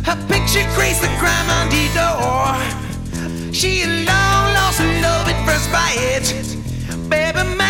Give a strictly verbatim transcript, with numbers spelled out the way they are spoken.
Her picture graced the crime on the door. She alone lost her love at first bite. Baby,